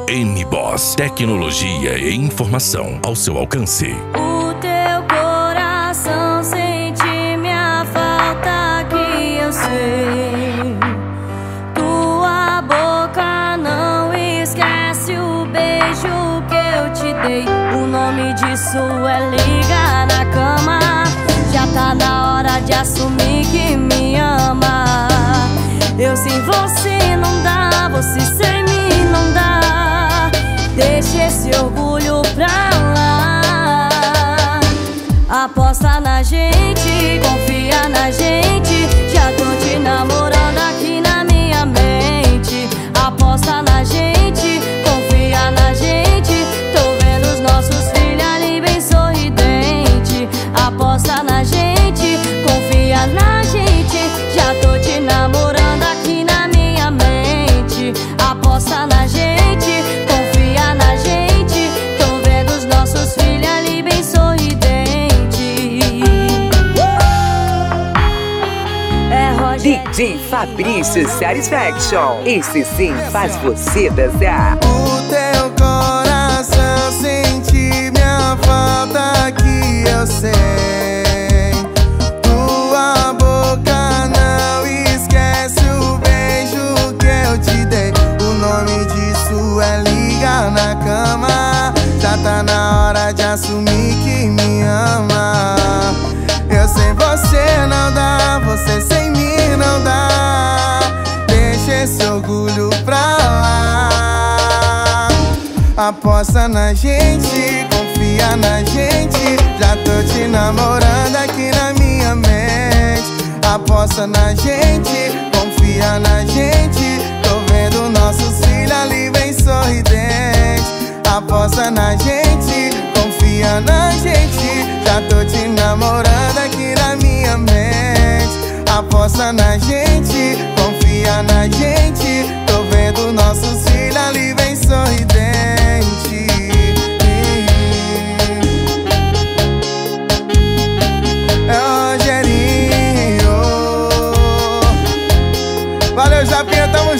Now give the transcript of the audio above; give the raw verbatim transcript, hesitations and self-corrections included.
M-Boss, tecnologia e informação ao seu alcance. O teu coração sente minha falta, que eu sei. Tua boca não esquece o beijo que eu te dei. O nome disso é liga na cama. Já tá na hora de assumir que me ama. Eu sem você não dá, você sem mim não dá. Deixa esse orgulho pra lá. Aposta na gente, confia na gente. Já tô te namorando aqui na minha mente. Aposta na gente, confia na gente. Tô vendo os nossos filhos ali bem sorridente. Aposta na gente, confia na gente. Já tô te namorando aqui na minha mente. Aposta na gente, confia na gente. Tô vendo os nossos filhos ali bem sorridente. É Roger D J Fabrício Satisfaction. Esse sim faz você dançar. O teu coração sente minha falta, que eu sei. Tua boca não esquece o beijo que eu te dei. O nome disso é liga na cama. Já tá na hora de assumir que me ama. Eu sem você não dá, você sem mim não dá. Deixa esse orgulho pra lá. Aposta na gente, confia na gente. Já tô te namorando aqui na minha mente. Aposta na gente, confia na gente. Tô vendo nossos filhos ali bem sorridente. Aposta na gente, confia na gente. Já tô te namorando aqui na minha mente. Aposta na gente, confia na gente. Tô vendo nossos filhos ali bem sorridente. É Rogerinho. Valeu, Japinha, tamo junto.